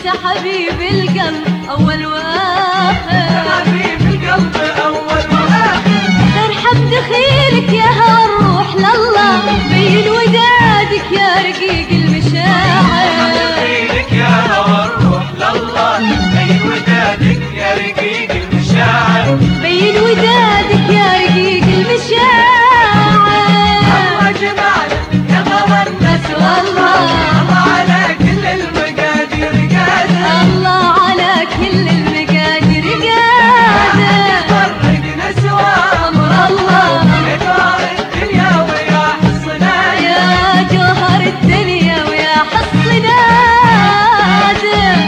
انت حبيب القلب اول واخر، حبيب القلب اول واخر. ارحم دخيلك يا هوى الروح لله، بين ودادك يا رقيق المشاعر، دخيلك يا هوى الروح لله، بين ودادك يا رقيق المشاعر، بين ودادك يا رقيق المشاعر. الله جمالك يا غلا الناس والله، الله على كل المقادير قادر، الله على كل المقادير قادر. فرقنا سوا امر الله يا جوهر الدنيا ويا حصنا، يا جوهر الدنيا ويا حصن نادر.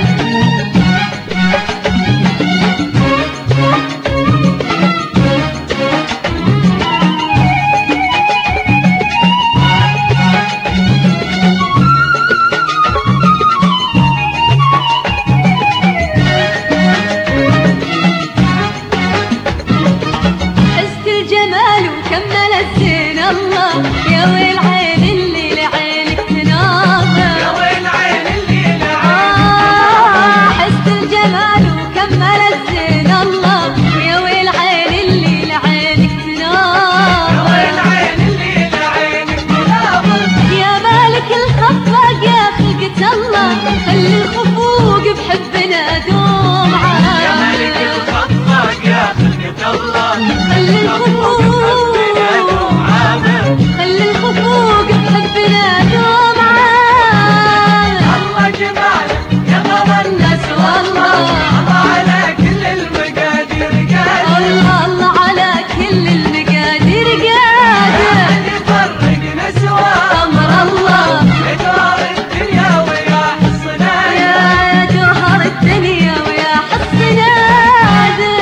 حسن الجمال وكمل الزين الله، يا ويل عين اللي لعينك تناظر، يا ويل عين اللي لعين. حسن الجمال وكمل الزين الله، يا ويل عين اللي لعينك يا تناظر، ويل عين اللي لعينك تناظر. يا مالك الخفاق يا خلقة الله، خلي الخفوق بحبنا دوم يا ملك عامر، الخطاق يا خلقة الله، خلي الخفوق بنا دوم عامر. خلي الخفوق بحبنا دوم عامر. الله جمالك يا غلا الناس والله، الله على كل المقادير قادر، الله الله على كل المقادير قادر. يفرقنا سوا امر الله يا جوهر الدنيا ويا حصنا، يا جوهر الدنيا ويا حصن نادر.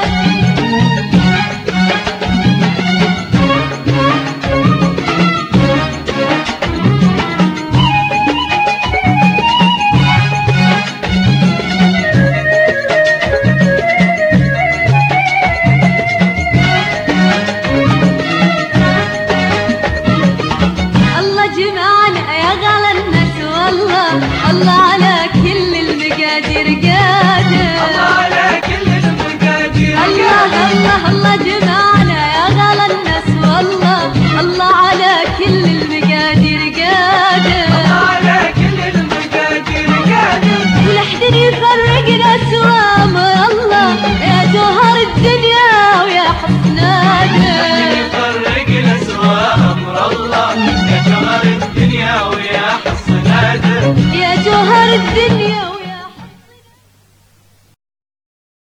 الله جمعنا يا غلا الناس والله، الله على كل المقادير قادر. الله على كل المقادير الله قادر، الله الله جمعنا يا غلا الناس والله، الله على كل المقادير قادر. الله على كل المقادير قادر. ولحد يفرقنا سوا امر الله، يا جوهر الدنيا ويا حسن نادر، يفرقنا سوا امر الله، يا جوهر الدنيا ويا حصن نادر. يا جوهر الدنيا